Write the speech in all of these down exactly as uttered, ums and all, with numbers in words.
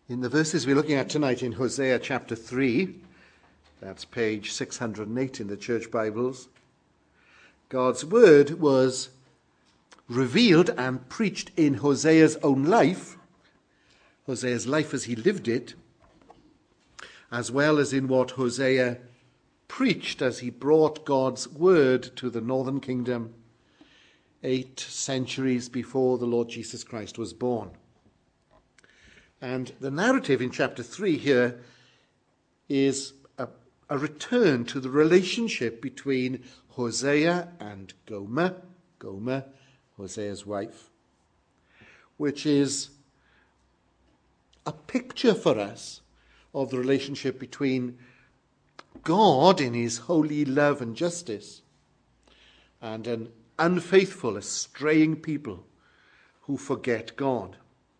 In the verses we're looking at tonight in Hosea chapter three, that's page six hundred eight in the church Bibles, God's word was revealed and preached in Hosea's own life, Hosea's life as he lived it, as well as in what Hosea preached as he brought God's word to the northern kingdom eight centuries before the Lord Jesus Christ was born. And the narrative in chapter three here is a, a return to the relationship between Hosea and Gomer, Gomer, Hosea's wife, which is a picture for us of the relationship between God in his holy love and justice and an unfaithful, straying people who forget God.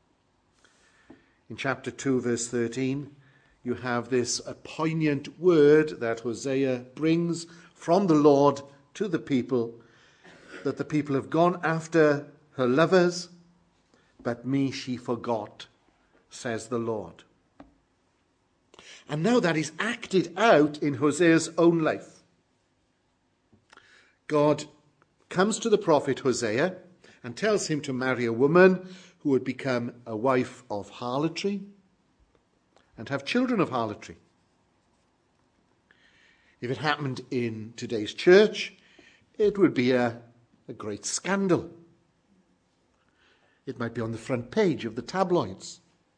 In chapter two, verse thirteen, you have this a poignant word that Hosea brings from the Lord to the people, that the people have gone after her lovers, but me she forgot, says the Lord. And now that is acted out in Hosea's own life. God comes to the prophet Hosea and tells him to marry a woman who would become a wife of harlotry and have children of harlotry. If it happened in today's church, it would be a, a great scandal. It might be on the front page of the tabloids.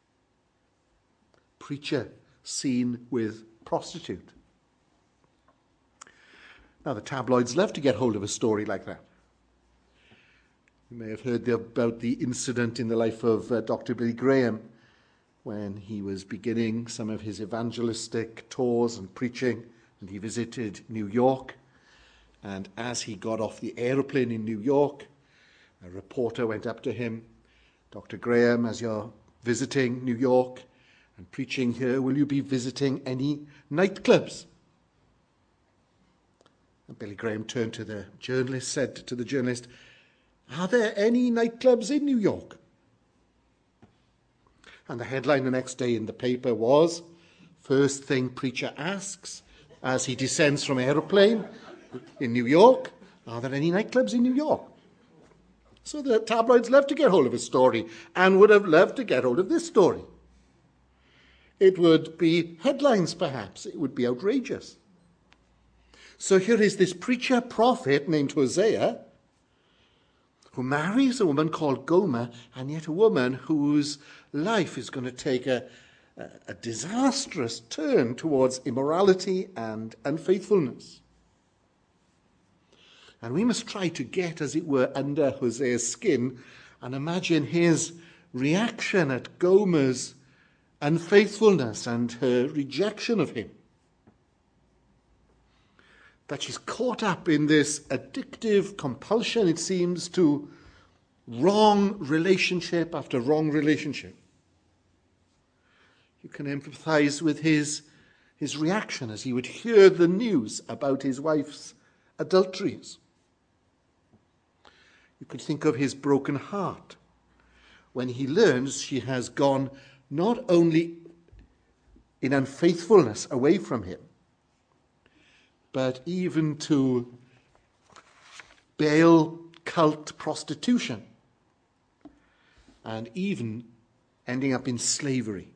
Preacher seen with prostitute. Now, the tabloids love to get hold of a story like that. You may have heard about the incident in the life of uh, Doctor Billy Graham when he was beginning some of his evangelistic tours and preaching, and he visited New York. And as he got off the aeroplane in New York, a reporter went up to him, Doctor Graham, as you're visiting New York and preaching here, will you be visiting any nightclubs? And Billy Graham turned to the journalist, said to the journalist, are there any nightclubs in New York? And the headline the next day in the paper was, first thing preacher asks as he descends from aeroplane in New York, are there any nightclubs in New York? So the tabloids love to get hold of a story and would have loved to get hold of this story. It would be headlines perhaps, it would be outrageous. So here is this preacher prophet named Hosea, who marries a woman called Gomer, and yet a woman whose life is going to take a, a, a disastrous turn towards immorality and unfaithfulness. And we must try to get, as it were, under Hosea's skin and imagine his reaction at Gomer's unfaithfulness and her rejection of him. That she's caught up in this addictive compulsion, it seems, to wrong relationship after wrong relationship. You can empathize with his, his reaction as he would hear the news about his wife's adulteries. You could think of his broken heart when he learns she has gone not only in unfaithfulness away from him, but even to Baal cult prostitution, and even ending up in slavery.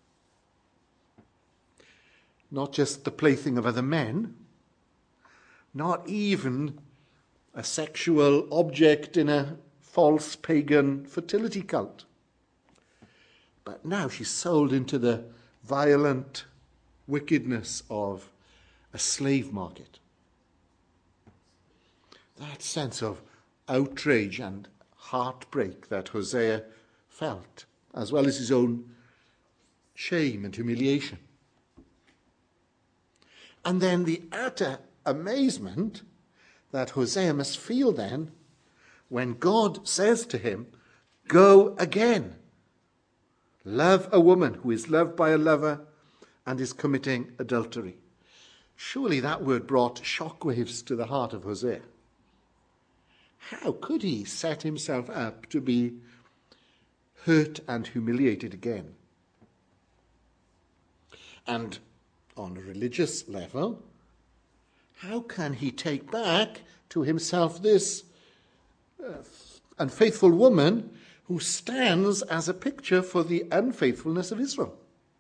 Not just the plaything of other men, not even a sexual object in a false pagan fertility cult, but now she's sold into the violent wickedness of a slave market. That sense of outrage and heartbreak that Hosea felt, as well as his own shame and humiliation. And then the utter amazement that Hosea must feel then when God says to him, go again. Love a woman who is loved by a lover and is committing adultery. Surely that word brought shockwaves to the heart of Hosea. How could he set himself up to be hurt and humiliated again? And on a religious level, how can he take back to himself this uh, unfaithful woman who stands as a picture for the unfaithfulness of Israel?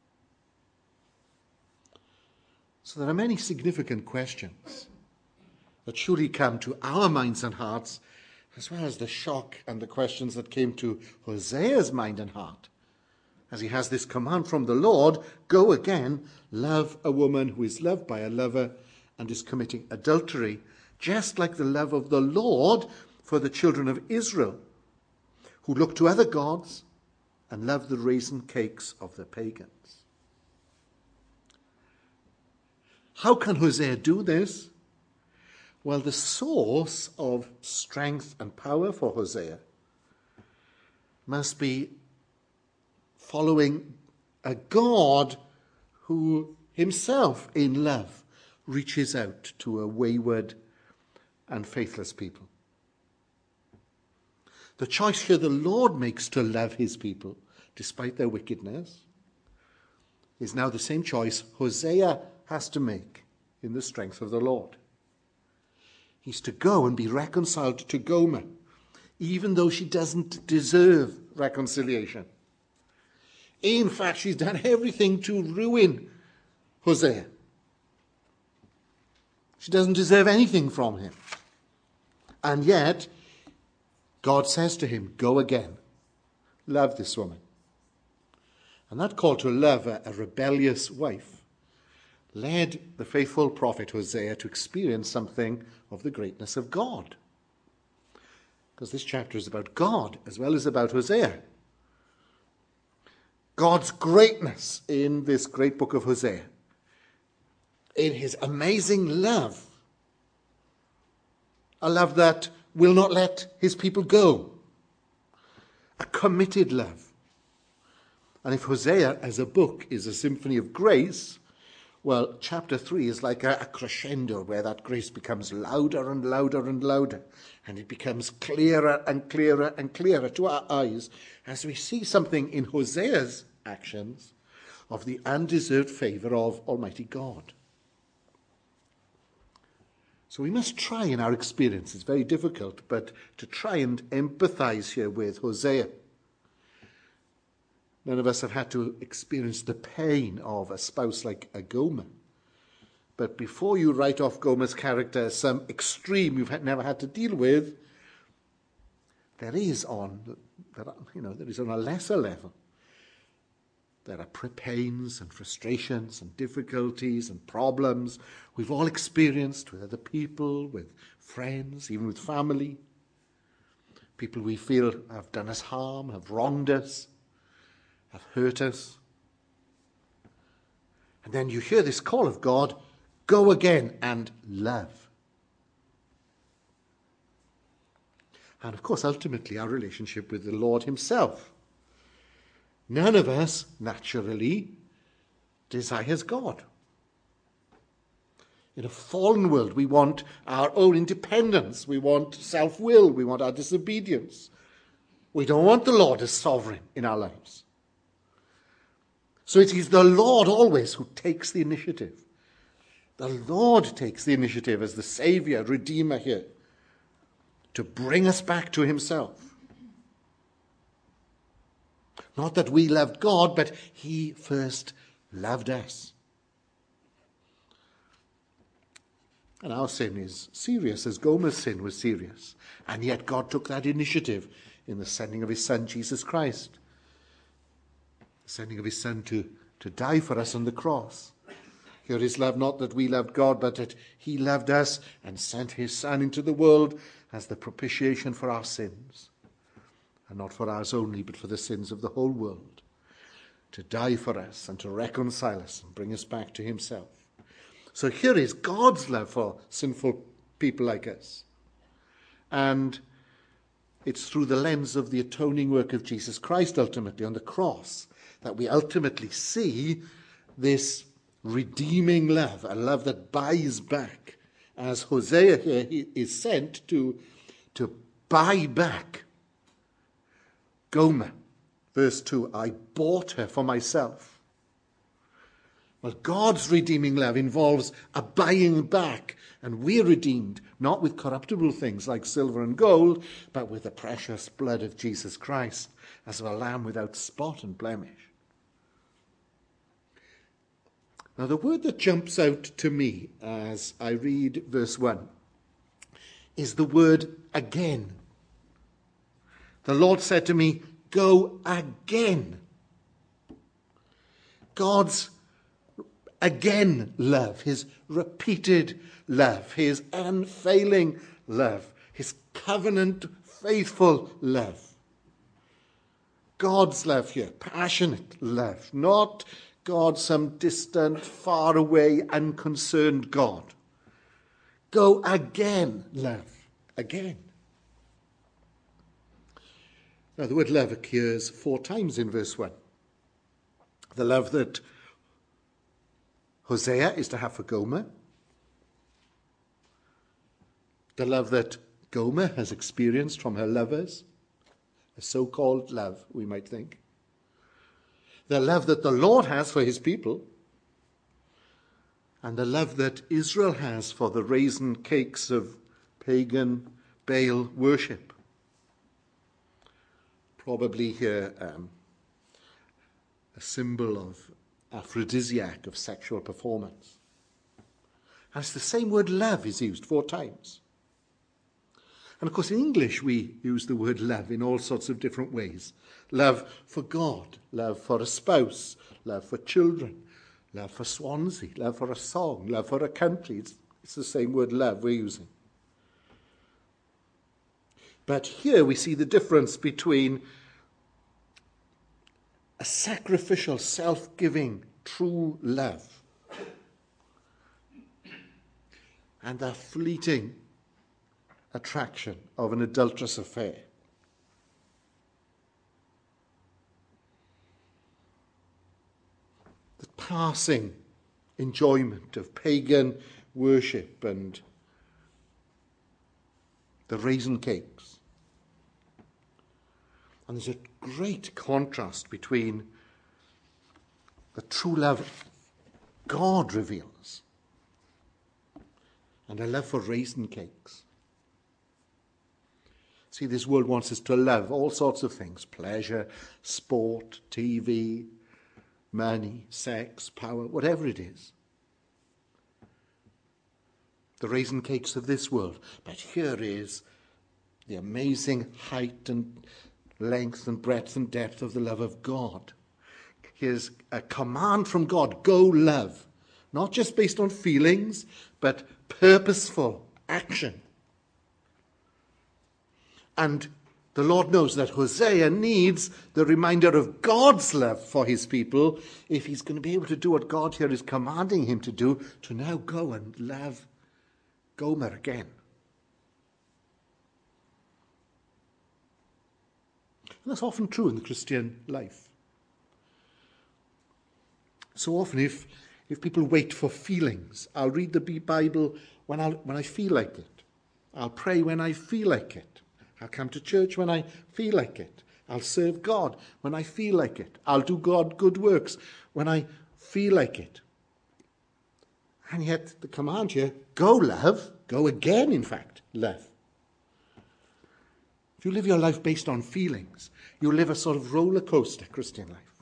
So there are many significant questions that surely come to our minds and hearts, as well as the shock and the questions that came to Hosea's mind and heart, as he has this command from the Lord, go again, love a woman who is loved by a lover and is committing adultery, just like the love of the Lord for the children of Israel, who look to other gods and love the raisin cakes of the pagans. How can Hosea do this? Well, the source of strength and power for Hosea must be following a God who himself in love reaches out to a wayward and faithless people. The choice here the Lord makes to love his people despite their wickedness is now the same choice Hosea has to make in the strength of the Lord. He's to go and be reconciled to Gomer, even though she doesn't deserve reconciliation. In fact, she's done everything to ruin Hosea. She doesn't deserve anything from him. And yet, God says to him, go again. Love this woman. And that call to love a, a rebellious wife led the faithful prophet Hosea to experience something of the greatness of God. Because this chapter is about God as well as about Hosea. God's greatness in this great book of Hosea, in his amazing love, a love that will not let his people go, a committed love. And if Hosea as a book is a symphony of grace, well, chapter three is like a, a crescendo where that grace becomes louder and louder and louder, and it becomes clearer and clearer and clearer to our eyes as we see something in Hosea's actions of the undeserved favor of Almighty God. So we must try in our experience, it's very difficult, but to try and empathize here with Hosea. None of us have had to experience the pain of a spouse like a Gomer. But before you write off Gomer's character as some extreme you've had, never had to deal with, there is on, there are, you know, there is on a lesser level. There are pains and frustrations and difficulties and problems we've all experienced with other people, with friends, even with family. People we feel have done us harm, have wronged us, have hurt us. And then you hear this call of God, go again and love. And of course, ultimately, our relationship with the Lord himself. None of us, naturally, desires God. In a fallen world, we want our own independence. We want self-will. We want our disobedience. We don't want the Lord as sovereign in our lives. So it is the Lord always who takes the initiative. The Lord takes the initiative as the Savior, Redeemer here, to bring us back to himself. Not that we loved God, but he first loved us. And our sin is serious, as Gomer's sin was serious. And yet God took that initiative in the sending of his Son, Jesus Christ. The sending of his Son to, to die for us on the cross. Here is love, not that we loved God, but that he loved us and sent his Son into the world as the propitiation for our sins. And not for ours only, but for the sins of the whole world. To die for us and to reconcile us and bring us back to himself. So here is God's love for sinful people like us. And it's through the lens of the atoning work of Jesus Christ ultimately on the cross that we ultimately see this redeeming love, a love that buys back, as Hosea here is sent to, to buy back Gomer. Verse two, I bought her for myself. Well, God's redeeming love involves a buying back, and we're redeemed not with corruptible things like silver and gold, but with the precious blood of Jesus Christ as of a lamb without spot and blemish. Now, the word that jumps out to me as I read verse one is the word again. The Lord said to me, go again. God's again love, his repeated love, his unfailing love, his covenant faithful love. God's love here, passionate love, not God, some distant, far away, unconcerned God. Go again, love, again. Now, the word love occurs four times in verse one. The love that Hosea is to have for Gomer. The love that Gomer has experienced from her lovers. A so-called love, we might think. The love that the Lord has for his people, and the love that Israel has for the raisin cakes of pagan Baal worship. Probably here um, a symbol of aphrodisiac, of sexual performance. And it's the same word love is used four times. And of course in English we use the word love in all sorts of different ways. Love for God, love for a spouse, love for children, love for Swansea, love for a song, love for a country. It's, it's the same word love we're using. But here we see the difference between a sacrificial, self-giving, true love and the fleeting attraction of an adulterous affair. The passing enjoyment of pagan worship and the raisin cakes. And there's a great contrast between the true love God reveals and a love for raisin cakes. See, this world wants us to love all sorts of things: pleasure, sport, T V, money, sex, power, whatever it is. The raisin cakes of this world. But here is the amazing height and length and breadth and depth of the love of God. Here's a command from God: go love. Not just based on feelings, but purposeful action. And the Lord knows that Hosea needs the reminder of God's love for his people if he's going to be able to do what God here is commanding him to do, to now go and love Gomer again. And that's often true in the Christian life. So often if, if people wait for feelings, I'll read the Bible when, I'll, when I feel like it. I'll pray when I feel like it. I'll come to church when I feel like it. I'll serve God when I feel like it. I'll do God good works when I feel like it. And yet the command here, go love, go again, in fact, love. If you live your life based on feelings, you live a sort of roller coaster Christian life.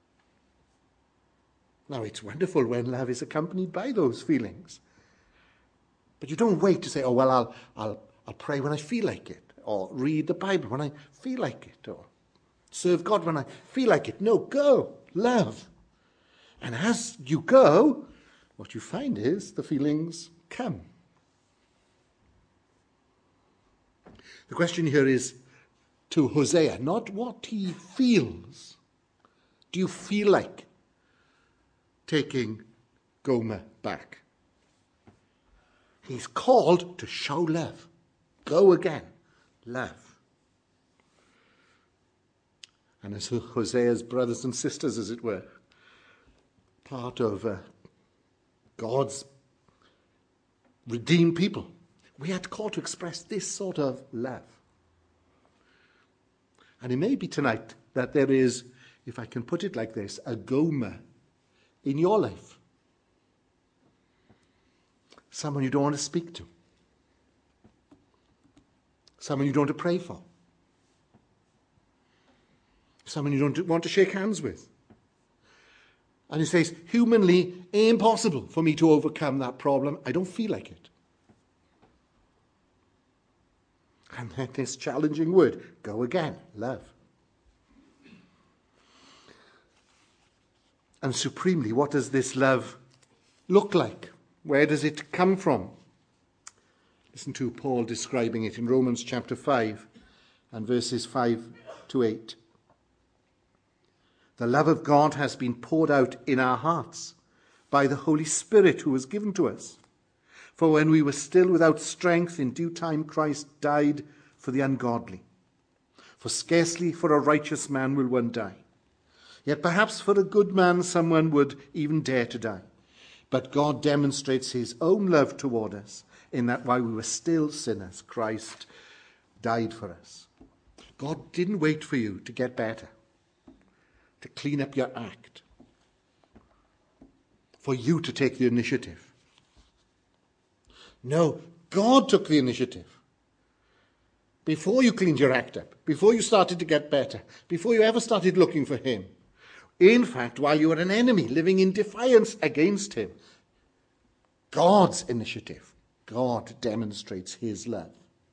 Now, it's wonderful when love is accompanied by those feelings. But you don't wait to say, oh, well, I'll, I'll, I'll pray when I feel like it, or read the Bible when I feel like it, or serve God when I feel like it. No, go, love. And as you go, what you find is the feelings come. The question here is to Hosea, not what he feels. Do you feel like taking Gomer back? He's called to show love. Go again. Love. And as Hosea's brothers and sisters, as it were, part of uh, God's redeemed people, we are called to express this sort of love. And it may be tonight that there is, if I can put it like this, a Gomer in your life Someone you don't want to speak to. Someone you don't want to pray for. Someone you don't want to shake hands with. And he says, humanly impossible for me to overcome that problem. I don't feel like it. And then this challenging word, go again, love. And supremely, what does this love look like? Where does it come from? Listen to Paul describing it in Romans chapter five and verses five to eight. The love of God has been poured out in our hearts by the Holy Spirit who was given to us. For when we were still without strength, in due time Christ died for the ungodly. For scarcely for a righteous man will one die. Yet perhaps for a good man someone would even dare to die. But God demonstrates his own love toward us in that while we were still sinners, Christ died for us. God didn't wait for you to get better, to clean up your act, for you to take the initiative. No, God took the initiative. Before you cleaned your act up, before you started to get better, before you ever started looking for him. In fact, while you were an enemy, living in defiance against him, God's initiative, God demonstrates his love.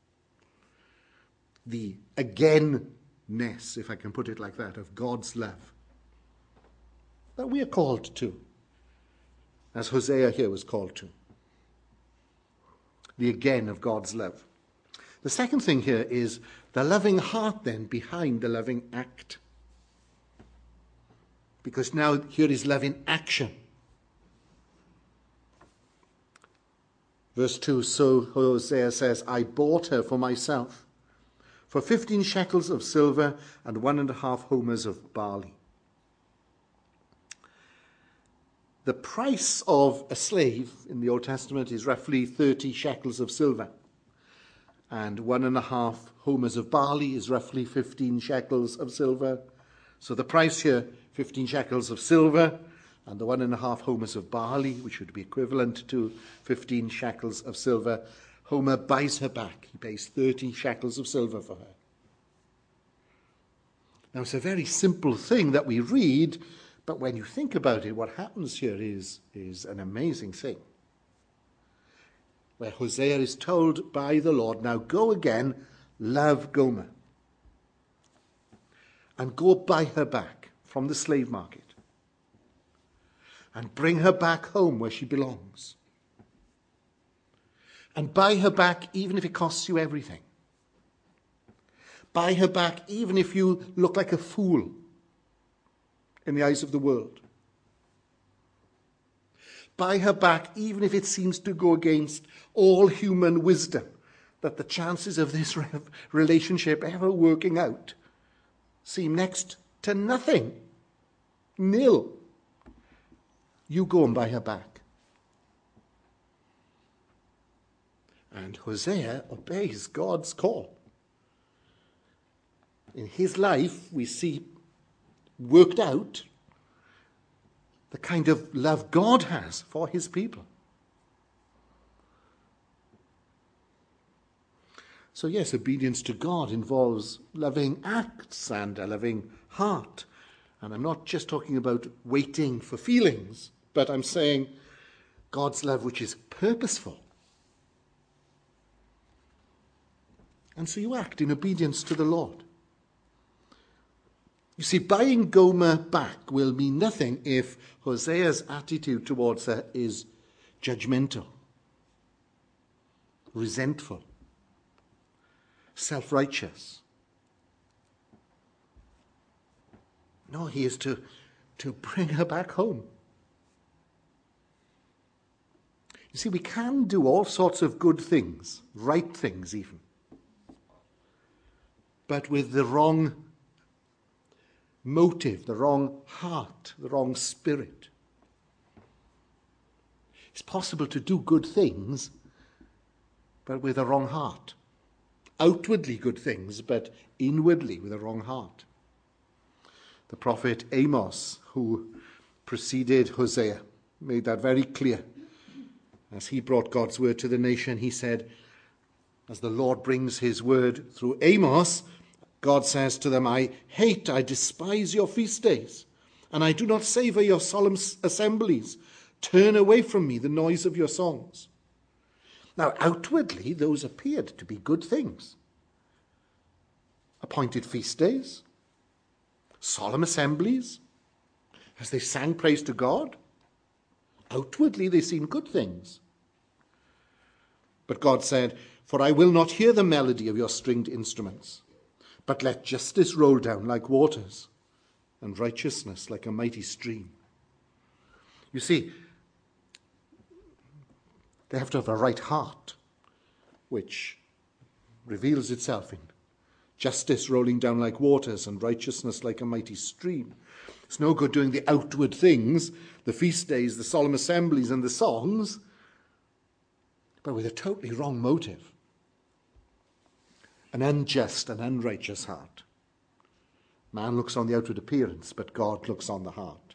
The again-ness, if I can put it like that, of God's love that we are called to, as Hosea here was called to. The again of God's love. The second thing here is the loving heart then behind the loving act. Because now here is love in action. Verse two, so Hosea says, I bought her for myself for fifteen shekels of silver and one and a half homers of barley. The price of a slave in the Old Testament is roughly thirty shekels of silver. And one and a half homers of barley is roughly fifteen shekels of silver. So the price here, fifteen shekels of silver, and the one and a half homers of barley, which would be equivalent to fifteen shekels of silver. Homer buys her back. He pays thirty shekels of silver for her. Now, it's a very simple thing that we read, but when you think about it, what happens here is, is an amazing thing. Where Hosea is told by the Lord, now go again, love Gomer. And go buy her back from the slave market. And bring her back home where she belongs. And buy her back even if it costs you everything. Buy her back even if you look like a fool in the eyes of the world. Buy her back even if it seems to go against all human wisdom, that the chances of this re- relationship ever working out seem next to nothing. Nil. You go and buy her back. And Hosea obeys God's call. In his life, we see worked out the kind of love God has for his people. So yes, obedience to God involves loving acts and a loving heart. And I'm not just talking about waiting for feelings, but I'm saying God's love which is purposeful. And so you act in obedience to the Lord. You see, buying Gomer back will mean nothing if Hosea's attitude towards her is judgmental, resentful, self-righteous. No, he is to, to bring her back home. You see, we can do all sorts of good things, right things even, but with the wrong motive, the wrong heart, the wrong spirit. It's possible to do good things, but with a wrong heart. Outwardly good things, but inwardly with a wrong heart. The prophet Amos, who preceded Hosea, made that very clear. As he brought God's word to the nation, he said, as the Lord brings his word through Amos, God says to them, I hate, I despise your feast days, and I do not savor your solemn assemblies. Turn away from me the noise of your songs. Now, outwardly, those appeared to be good things. Appointed feast days, solemn assemblies, as they sang praise to God. Outwardly, they seemed good things. But God said, for I will not hear the melody of your stringed instruments, but let justice roll down like waters, and righteousness like a mighty stream. You see, they have to have a right heart, which reveals itself in justice rolling down like waters and righteousness like a mighty stream. It's no good doing the outward things, the feast days, the solemn assemblies and the songs, but with a totally wrong motive. An unjust and unrighteous heart. Man looks on the outward appearance, but God looks on the heart.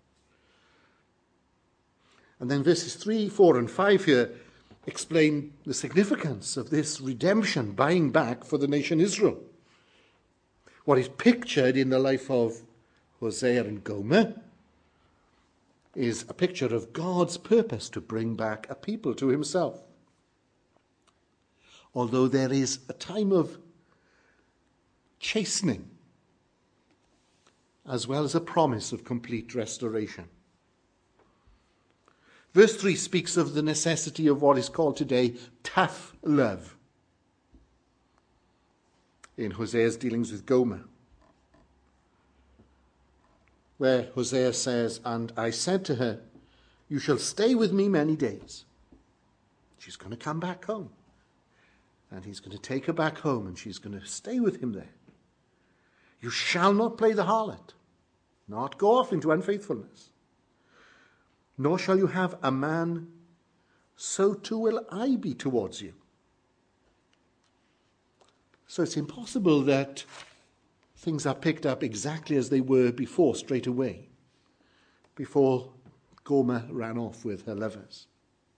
And then verses three, four, and five here explain the significance of this redemption, buying back for the nation Israel. What is pictured in the life of Hosea and Gomer is a picture of God's purpose to bring back a people to himself. Although there is a time of chastening, as well as a promise of complete restoration. Verse three speaks of the necessity of what is called today tough love in Hosea's dealings with Gomer, where Hosea says, and I said to her, you shall stay with me many days. She's going to come back home. And he's going to take her back home, and she's going to stay with him there. You shall not play the harlot, not go off into unfaithfulness. Nor shall you have a man, so too will I be towards you. So it's impossible that things are picked up exactly as they were before, straight away, before Gomer ran off with her lovers.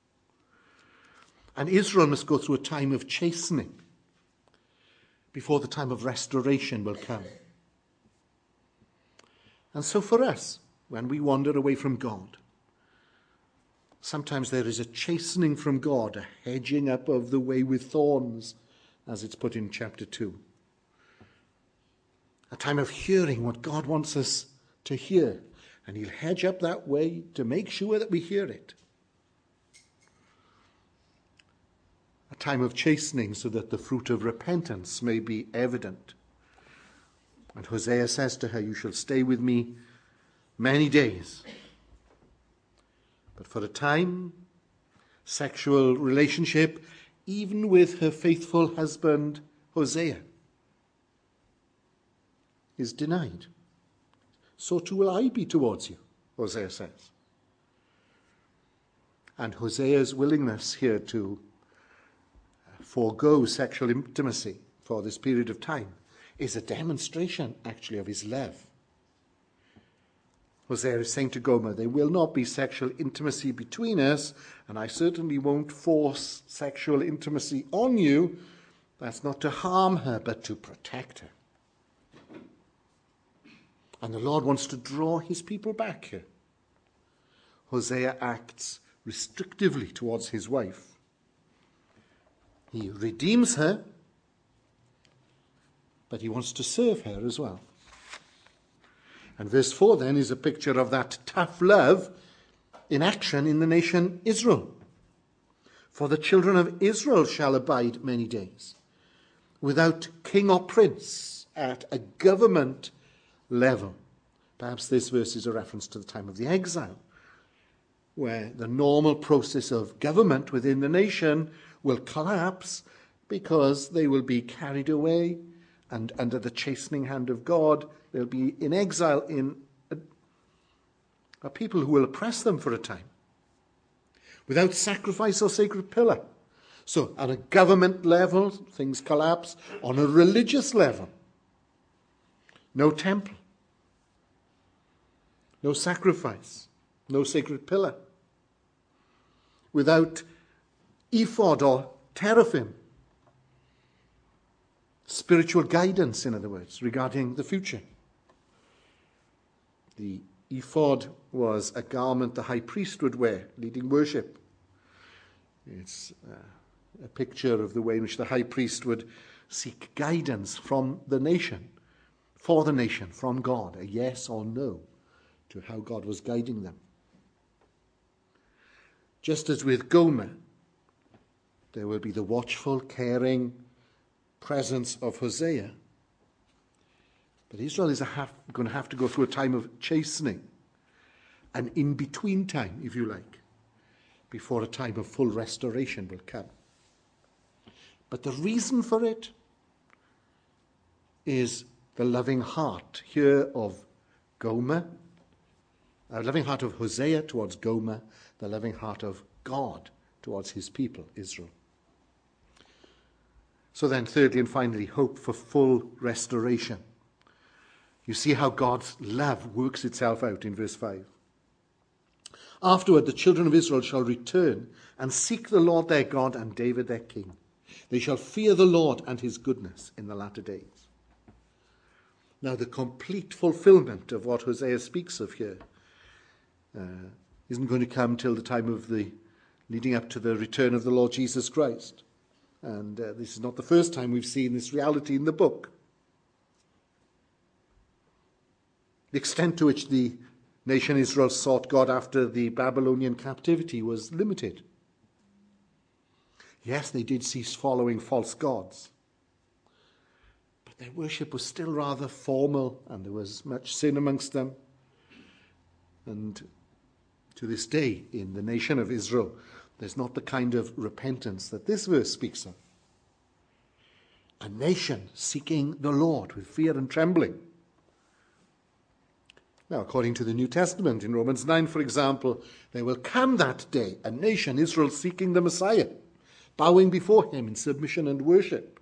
And Israel must go through a time of chastening before the time of restoration will come. And so for us, when we wander away from God, sometimes there is a chastening from God, a hedging up of the way with thorns, as it's put in chapter two. A time of hearing what God wants us to hear, and he'll hedge up that way to make sure that we hear it. A time of chastening so that the fruit of repentance may be evident. And Hosea says to her, you shall stay with me many days. But for a time, sexual relationship, even with her faithful husband Hosea, is denied. So too will I be towards you, Hosea says. And Hosea's willingness here to forego sexual intimacy for this period of time is a demonstration, actually, of his love. Hosea is saying to Gomer, there will not be sexual intimacy between us, and I certainly won't force sexual intimacy on you. That's not to harm her, but to protect her. And the Lord wants to draw his people back here. Hosea acts restrictively towards his wife. He redeems her, but he wants to serve her as well. And verse four then is a picture of that tough love in action in the nation Israel. For the children of Israel shall abide many days, without king or prince, at a government level. Perhaps this verse is a reference to the time of the exile, where the normal process of government within the nation will collapse because they will be carried away, and under the chastening hand of God, they'll be in exile in a, a people who will oppress them for a time, without sacrifice or sacred pillar. So on a government level, things collapse. On a religious level, no temple, no sacrifice, no sacred pillar. without ephod or teraphim. Spiritual guidance, in other words, regarding the future. The ephod was a garment the high priest would wear, leading worship. It's uh, a picture of the way in which the high priest would seek guidance from the nation, for the nation, from God, a yes or no to how God was guiding them. Just as with Gomer, there will be the watchful, caring presence of Hosea. But Israel is a have, going to have to go through a time of chastening, an in-between time, if you like, before a time of full restoration will come. But the reason for it is the loving heart here of Gomer, the loving heart of Hosea towards Gomer, the loving heart of God towards his people, Israel. So then, thirdly and finally, hope for full restoration. You see how God's love works itself out in verse five. Afterward, the children of Israel shall return and seek the Lord their God and David their king. They shall fear the Lord and his goodness in the latter days. Now, the complete fulfillment of what Hosea speaks of here uh, isn't going to come till the time of the leading up to the return of the Lord Jesus Christ. And uh, this is not the first time we've seen this reality in the book. The extent to which the nation Israel sought God after the Babylonian captivity was limited. Yes, they did cease following false gods, but their worship was still rather formal, and there was much sin amongst them. And to this day, in the nation of Israel, there's not the kind of repentance that this verse speaks of. A nation seeking the Lord with fear and trembling. Now, according to the New Testament, in Romans nine, for example, there will come that day, a nation, Israel, seeking the Messiah, bowing before him in submission and worship.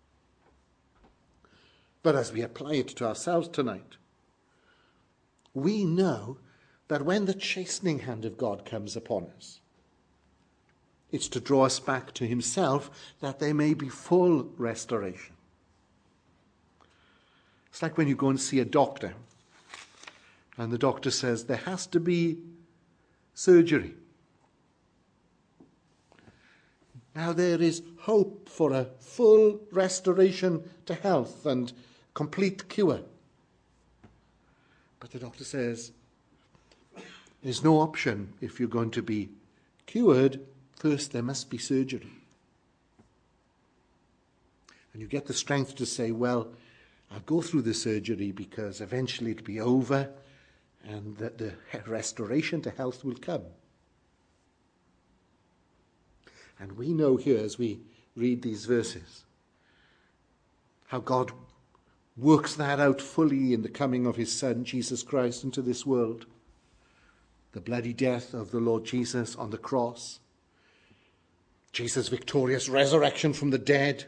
But as we apply it to ourselves tonight, we know that when the chastening hand of God comes upon us, it's to draw us back to himself, that there may be full restoration. It's like when you go and see a doctor, and the doctor says there has to be surgery. Now there is hope for a full restoration to health and complete cure. But the doctor says there's no option. If you're going to be cured, first there must be surgery. And you get the strength to say, well, I'll go through the surgery because eventually it'll be over and that the restoration to health will come. And we know here, as we read these verses, how God works that out fully in the coming of his Son, Jesus Christ, into this world. The bloody death of the Lord Jesus on the cross. Jesus' victorious resurrection from the dead.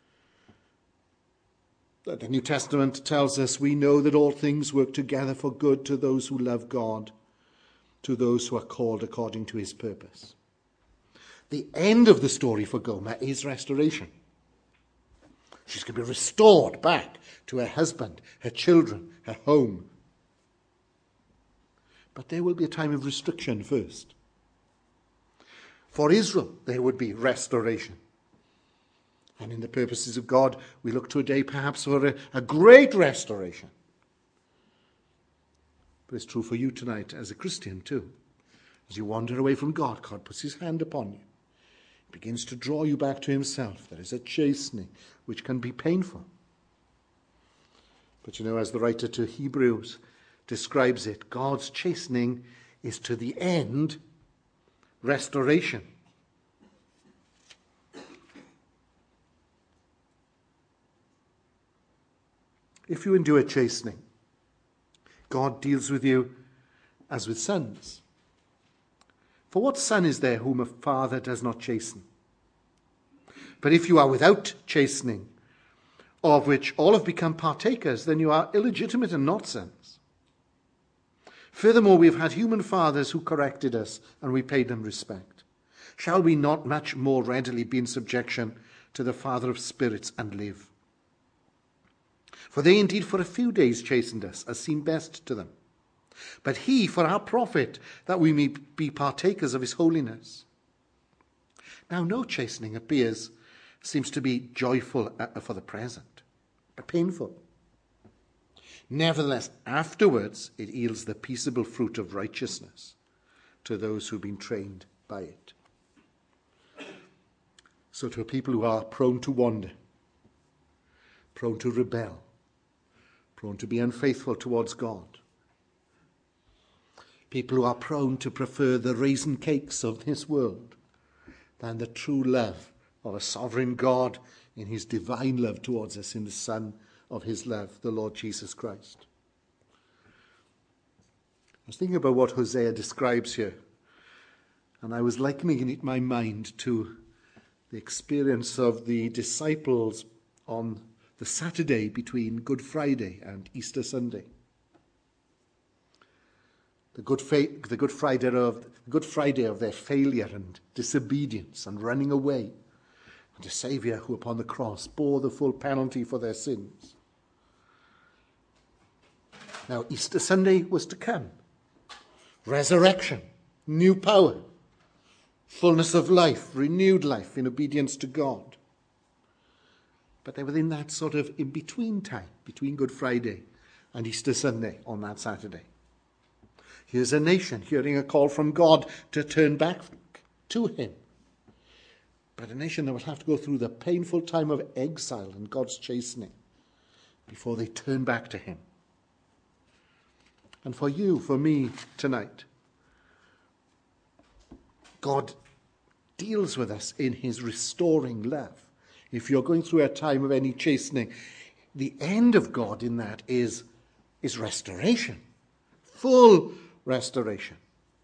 The New Testament tells us we know that all things work together for good to those who love God, to those who are called according to his purpose. The end of the story for Gomer is restoration. She's going to be restored back to her husband, her children, her home. But there will be a time of restriction first. For Israel, there would be restoration. And in the purposes of God, we look to a day perhaps for a, a great restoration. But it's true for you tonight as a Christian too. As you wander away from God, God puts his hand upon you. He begins to draw you back to himself. There is a chastening which can be painful. But you know, as the writer to Hebrews describes it, God's chastening is to the end restoration. If you endure chastening, God deals with you as with sons. For what son is there whom a father does not chasten? But if you are without chastening, of which all have become partakers, then you are illegitimate and not sons. Furthermore, we have had human fathers who corrected us, and we paid them respect. Shall we not much more readily be in subjection to the Father of spirits and live? For they indeed for a few days chastened us, as seemed best to them. But he for our profit, that we may be partakers of his holiness. Now no chastening appears, seems to be joyful for the present, but painful. Nevertheless, afterwards it yields the peaceable fruit of righteousness to those who've been trained by it. So to people who are prone to wander, prone to rebel, prone to be unfaithful towards God, people who are prone to prefer the raisin cakes of this world than the true love of a sovereign God in his divine love towards us in the Son of his love, the Lord Jesus Christ. I was thinking about what Hosea describes here, and I was likening it in my mind to the experience of the disciples on the Saturday between Good Friday and Easter Sunday. The Good, fa- the Good Friday of Good Friday of their failure and disobedience and running away, and a Saviour who upon the cross bore the full penalty for their sins. Now Easter Sunday was to come. Resurrection, new power, fullness of life, renewed life in obedience to God. But they were in that sort of in-between time, between Good Friday and Easter Sunday on that Saturday. Here's a nation hearing a call from God to turn back to him. But a nation that will have to go through the painful time of exile and God's chastening before they turn back to him. And for you, for me tonight, God deals with us in his restoring love. If you're going through a time of any chastening, the end of God in that is, is restoration, full restoration.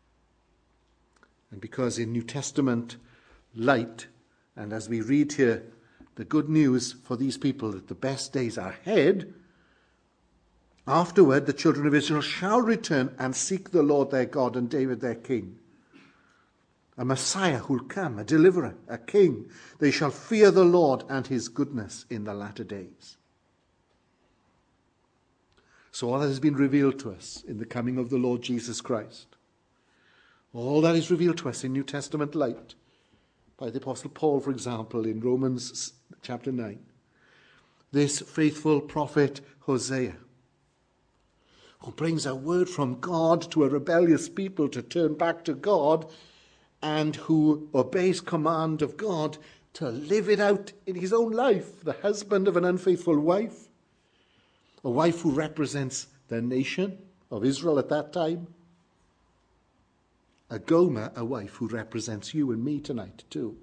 And because in New Testament light, and as we read here, the good news for these people that the best days are ahead, afterward the children of Israel shall return and seek the Lord their God and David their king. A Messiah who'll come, a deliverer, a king. They shall fear the Lord and his goodness in the latter days. So all that has been revealed to us in the coming of the Lord Jesus Christ, all that is revealed to us in New Testament light by the Apostle Paul, for example, in Romans chapter nine, this faithful prophet Hosea, who brings a word from God to a rebellious people to turn back to God, and who obeys command of God to live it out in his own life, the husband of an unfaithful wife, a wife who represents the nation of Israel at that time, a Gomer, a wife who represents you and me tonight too.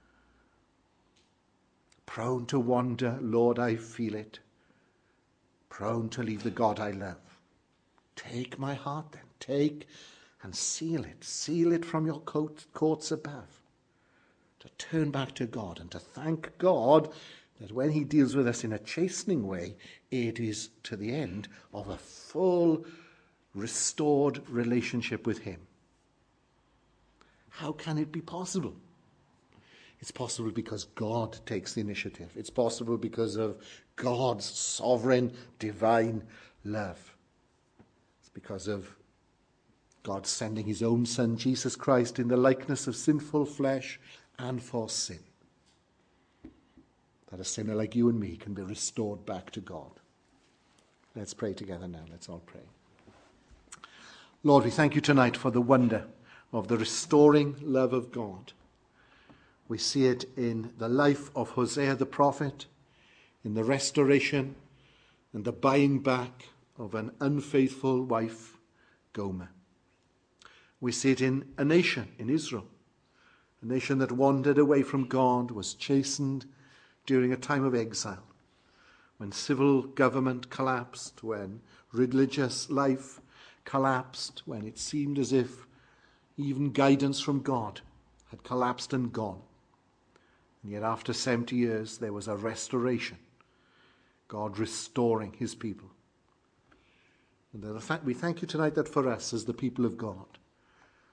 Prone to wander, Lord, I feel it. Prone to leave the God I love. Take my heart then, take and seal it, seal it from your court, courts above, to turn back to God and to thank God that when he deals with us in a chastening way, it is to the end of a full, restored relationship with him. How can it be possible? It's possible because God takes the initiative. It's possible because of God's sovereign, divine love. It's because of God sending his own Son, Jesus Christ, in the likeness of sinful flesh and for sin, that a sinner like you and me can be restored back to God. Let's pray together now. Let's all pray. Lord, we thank you tonight for the wonder of the restoring love of God. We see it in the life of Hosea the prophet, in the restoration and the buying back of an unfaithful wife, Gomer. We see it in a nation, in Israel, a nation that wandered away from God, was chastened during a time of exile, when civil government collapsed, when religious life collapsed, when it seemed as if even guidance from God had collapsed and gone. And yet after seventy years, there was a restoration, God restoring his people. And we thank you tonight that for us as the people of God,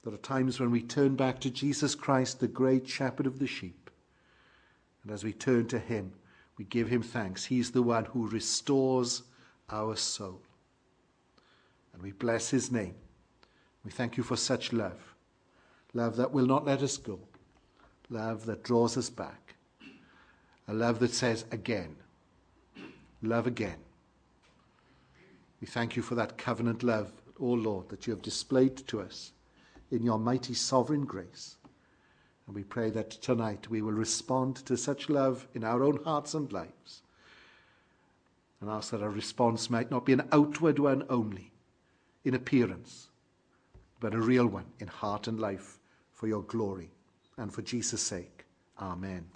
There are times when we turn back to Jesus Christ, the great shepherd of the sheep. And as we turn to him, we give him thanks. He's the one who restores our soul. And we bless his name. We thank you for such love. Love that will not let us go. Love that draws us back. A love that says again. Love again. We thank you for that covenant love, O Lord, that you have displayed to us in your mighty sovereign grace. And we pray that tonight we will respond to such love in our own hearts and lives. And ask that our response might not be an outward one only, in appearance, but a real one in heart and life for your glory and for Jesus' sake. Amen.